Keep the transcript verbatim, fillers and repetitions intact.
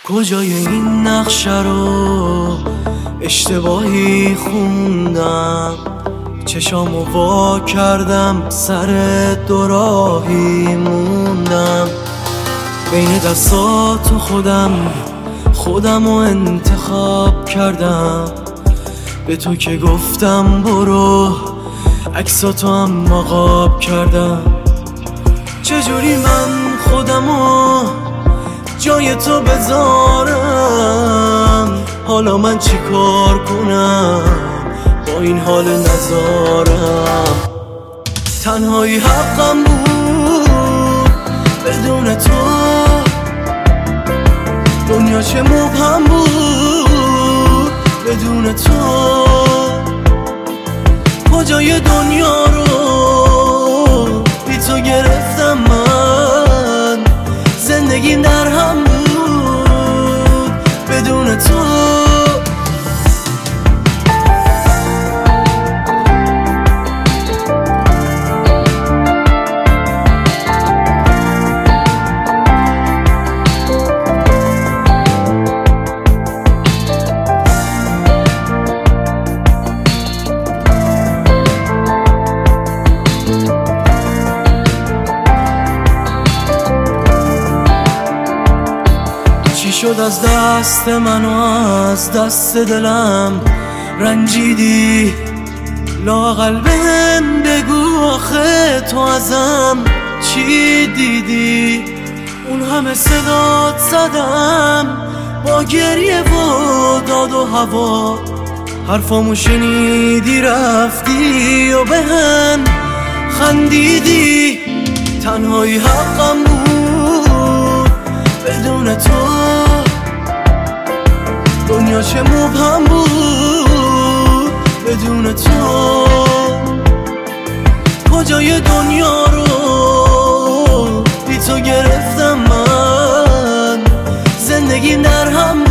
کجای این نقشه رو اشتباهی خوندم، چشامو وا کردم سر دوراهی موندم، بین دستات و خودم خودمو انتخاب کردم، به تو که گفتم برو عکساتو هم مقاب کردم. چجوری من خودمو جای تو بذارم، حالا من چی کار کنم با این حال نزارم. تنهایی حقم بود بدون تو، دنیا چه مبهم بود بدون تو. کجای دنیا رو بی تو گرفتم من، زندگیم در هم بود بدون تو. چی شد از دست من و از دست دلم رنجیدی؟ لااقل بهم بگو آخه تو ازم چی دیدی؟ اون همه صدات زدم با گریه و داد و هوا، حرفامو شنیدی رفتی و بهم خندیدی. تنهایی حقم بود بدون تو، دنیا چه مبهم بود بدون تو. کجای دنیا رو بی تو گرفتم من، زندگیم در هم